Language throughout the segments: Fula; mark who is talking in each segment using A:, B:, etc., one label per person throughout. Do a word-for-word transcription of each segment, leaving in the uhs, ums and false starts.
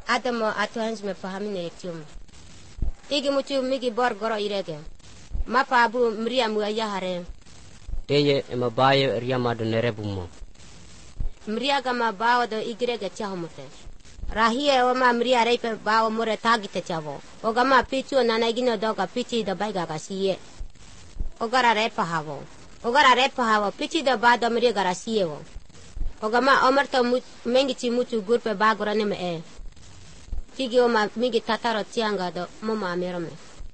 A: Ada mo atuans me pahami ne tium. Igi mutu migi bor goro irege. Mapa abu mria mu ayahare.
B: Teye ema baye riyama do nerebumo.
A: Mria gama bawa do igrege chahomote. Rahie oma mria reipe bawa more tagite chavo. Ogama pichu nana igino doga pichi do baiga kasiye. Ogara repa havo. Ogara repa havo pichi do bado mria gara siyewo. Ogama omerto mengichi mutu gurpe bagora neme e. Tigi oma migi tataro tianga do moma amerome.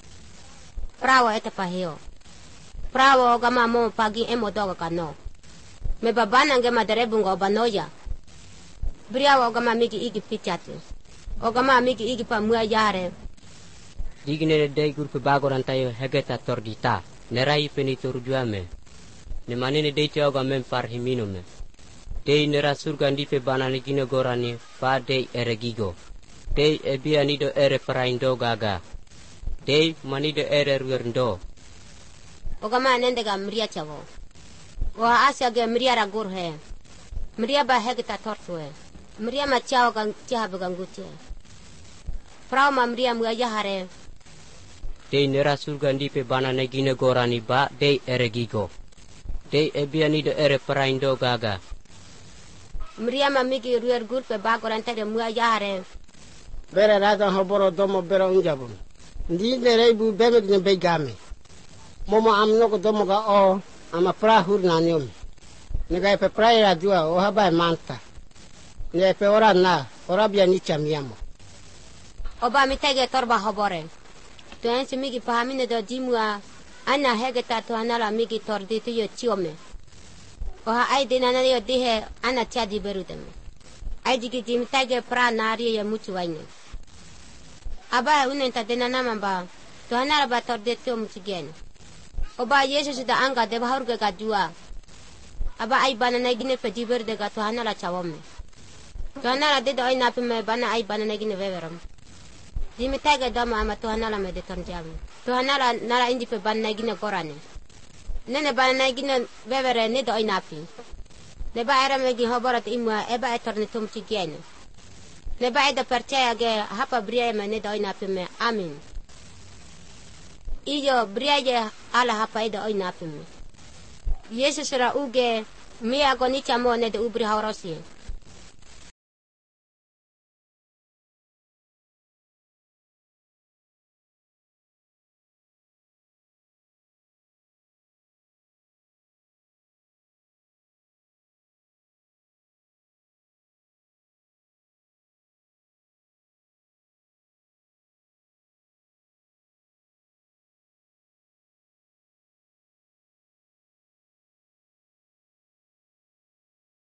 A: Prawo ete paheo. Prawo ogama mo pagi emo doga kano. Me babana nge maderebunga obanoya. Briawo ogama migi igi pichatu. Ogama migi igi pa mua yare.
B: Digi nere dei gurpe bagoran tayo hegeta tordita. Nerai penitur juame. Ne manene dei te oga mem farhimino me. Dei nera surga ndipe banane gino gorani fa dei eregigo. Dei ebia nido ere paraindo gaga. Dei manido ere ruerndo.
A: Ogama nendega mria chavo. Wa asya ge mria ragur he. Mria ba hegeta tortue. Mria ma chao gang chaha begangutie. Prao ma mria mua yahare.
B: Dei nera surga ndipe banane gino gorani ba dei eregigo. Dei ebia nido ere paraindo gaga.
A: Mria ma migi ruer gurpe bagoran tere mua yahare.
C: Bere rata hoboro domo bero unjabun. Ndi nere ibu bebe dine begame. Momo amnoko domo ga o ama prahur na nyomi. Nega epe praira dua o haba manta. Ne epe ora na ora bia nicha miyamo.
A: Oba mitege torba hobore. Tu ensi migi pahamine do jimua ana hegeta tu anala migi torditi yo chiome. Oha ai dinana yo dihe ana chadi berudeme. Ai jigi jimitege pra nari ya muchu waine. Aba unenta dinana mamba tu anala ba torditi yo muchigene. Oba Yesus sudah angkat deba harga gadua. Aba ai banana gine pe diber de gatu anala chawome. Tu anala de do ina pe me bana ai banana gine veveram. Jimitege dama ama tu anala me de tonjami. Tu anala nala indi pe banana gine korane. Nene banana gine vevere ne do ina pe. Neba era megi hoborat imwa eba etorne tum chigene. Neba eda percaya ge hapa bria me ne do ina pe me amin. Iyo bria ala hapa eda ina pe me. Yesus ra uge mi agonicha mo ne de ubri haurosi.